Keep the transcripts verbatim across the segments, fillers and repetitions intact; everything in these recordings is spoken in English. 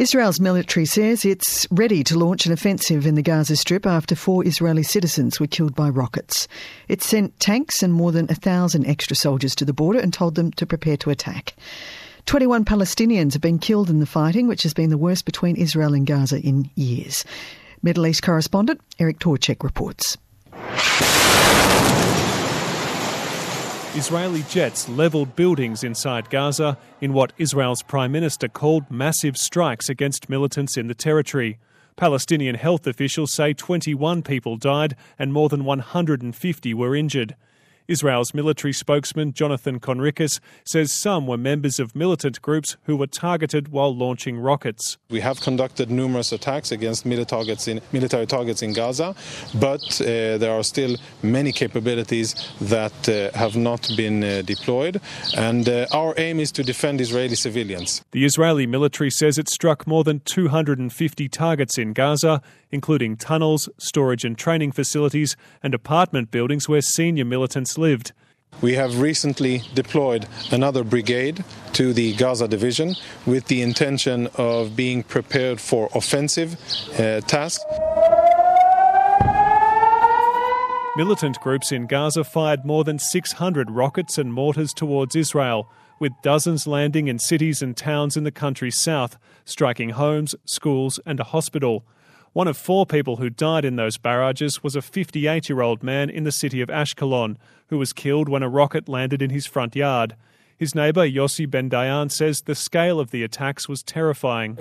Israel's military says it's ready to launch an offensive in the Gaza Strip after four Israeli citizens were killed by rockets. It sent tanks and more than a thousand extra soldiers to the border and told them to prepare to attack. twenty-one Palestinians have been killed in the fighting, which has been the worst between Israel and Gaza in years. Middle East correspondent Eric Torchek reports. Israeli jets levelled buildings inside Gaza in what Israel's Prime Minister called massive strikes against militants in the territory. Palestinian health officials say twenty-one people died and more than one hundred fifty were injured. Israel's military spokesman Jonathan Conricus says some were members of militant groups who were targeted while launching rockets. We have conducted numerous attacks against military targets in, military targets in Gaza, but uh, there are still many capabilities that uh, have not been uh, deployed, and uh, our aim is to defend Israeli civilians. The Israeli military says it struck more than two hundred fifty targets in Gaza, including tunnels, storage and training facilities and apartment buildings where senior militants lived. We have recently deployed another brigade to the Gaza division with the intention of being prepared for offensive uh, tasks. Militant groups in Gaza fired more than six hundred rockets and mortars towards Israel, with dozens landing in cities and towns in the country's south, striking homes, schools and a hospital. One of four people who died in those barrages was a fifty-eight-year-old man in the city of Ashkelon, who was killed when a rocket landed in his front yard. His neighbour, Yossi Ben Dayan, says the scale of the attacks was terrifying.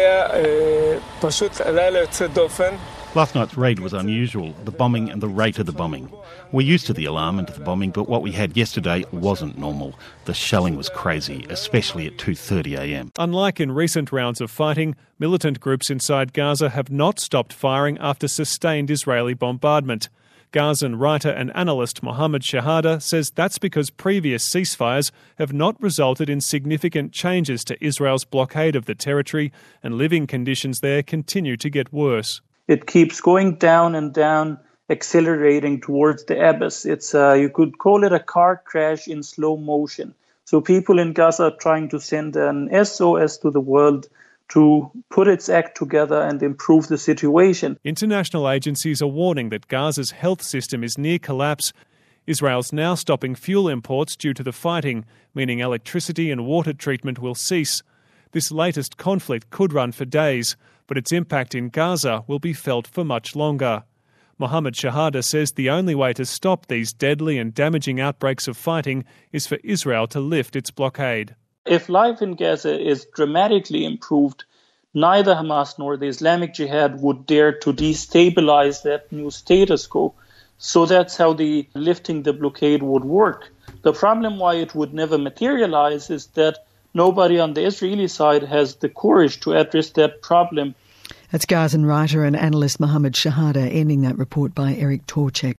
Last night's raid was unusual, the bombing and the rate of the bombing. We're used to the alarm and to the bombing, but what we had yesterday wasn't normal. The shelling was crazy, especially at two thirty a m. Unlike in recent rounds of fighting, militant groups inside Gaza have not stopped firing after sustained Israeli bombardment. Gazan writer and analyst Mohammed Shahada says that's because previous ceasefires have not resulted in significant changes to Israel's blockade of the territory, and living conditions there continue to get worse. It keeps going down and down, accelerating towards the abyss. It's uh, you could call it a car crash in slow motion. So people in Gaza are trying to send an S O S to the world to put its act together and improve the situation. International agencies are warning that Gaza's health system is near collapse. Israel's now stopping fuel imports due to the fighting, meaning electricity and water treatment will cease. This latest conflict could run for days, but its impact in Gaza will be felt for much longer. Mohammed Shahada says the only way to stop these deadly and damaging outbreaks of fighting is for Israel to lift its blockade. If life in Gaza is dramatically improved, neither Hamas nor the Islamic Jihad would dare to destabilize that new status quo. So that's how the lifting the blockade would work. The problem why it would never materialize is that nobody on the Israeli side has the courage to address that problem. That's Gazan writer and analyst Mohammed Shahada ending that report by Eric Torchek.